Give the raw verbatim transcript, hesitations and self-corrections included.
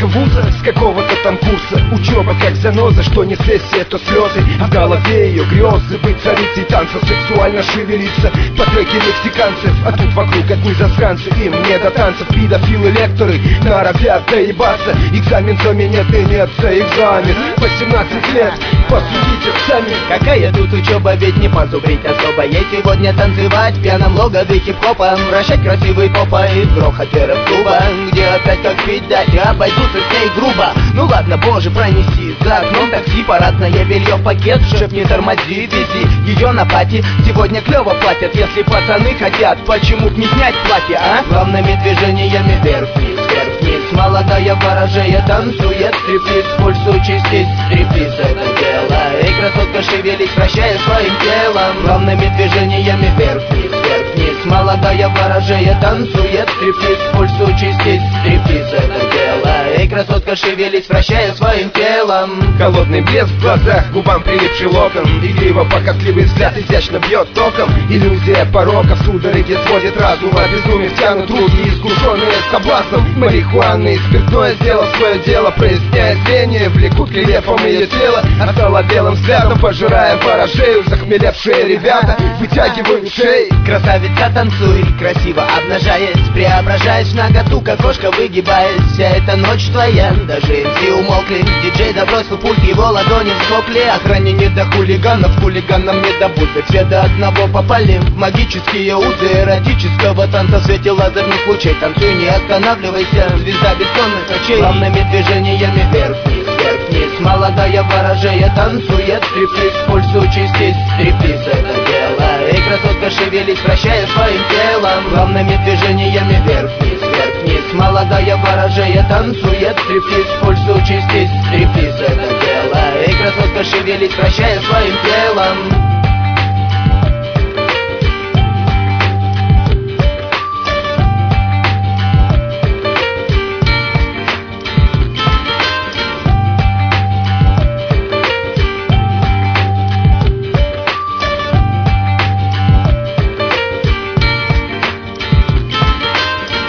студентка вуза с какого-то там курса. Учеба как заноза, что не сессия, то слезы. А в голове ее грезы быть царицей танца, сексуально шевелиться по треке мексиканцев. А тут вокруг одни засранцы, им не до танцев. Педофилы, лекторы норовят доебаться. Экзамен заменят и нет за экзамен. восемнадцать лет, посудите сами. Какая тут учеба, ведь не позубрить особо. Ей сегодня танцевать в пьяном логове хип-хопа, вращать красивой попой в грохоте рэп-клуба, где опять как пить дать и обойдутся с ней грубо. Ну ладно, боже, пронеси, за окном такси, парадное белье в пакет, шеф не тормози, вези ее на пати. Сегодня клево платят, если пацаны хотят, почему б не снять платье, а? Главными движениями вверх-вниз, вверх-вниз, молодая ворожея танцует стриптиз, пульс участись, стриптиз это дело. Эй, красотка, шевелись, вращая своим телом. Главными движениями вверх-вниз, вверх-вниз, молодая ворожея танцует стриптиз, пульс участись, стриптиз это дело. Эй, красотка, шевелись, вращая своим телом. Холодный блеск в глазах, губам прилипший локон, игриво похотливый взгляд изящно бьет током. Иллюзия порока в судороге сводит разум, а безумие тянут руки, искушенные соблазном. Марихуана и спиртное сделал свое дело, проясняя зрение, влекут к рельефам ее тело. Остало белым взглядом, пожирая ворожею. Захмелевшие ребята вытягивают шеи. Красавица, танцуй, красиво обнажаясь, преображаясь в наготу, как кошка выгибаясь. Вся эта ночь твоя, даже эм си умолкли. Диджей забросил пульт, его ладони вскопли. Охране не до хулиганов, хулиганам не до будок. Все до одного попали в магические узы эротического танца в свете лазерных лучей. Танцуй, не останавливайся, звезда бессонных ночей. Главными движениями вверх-вниз, вверх-вниз, молодая ворожея танцует стриптиз, пульс участись, стриптиз это дело. Эй, красотка, шевелись, вращая своим телом. Главными движениями вверх-вниз, вверх-вниз, молодая ворожея танцует стриптиз, пульс участись, стриптиз это дело. Эй, красотка, шевелись, вращая своим телом.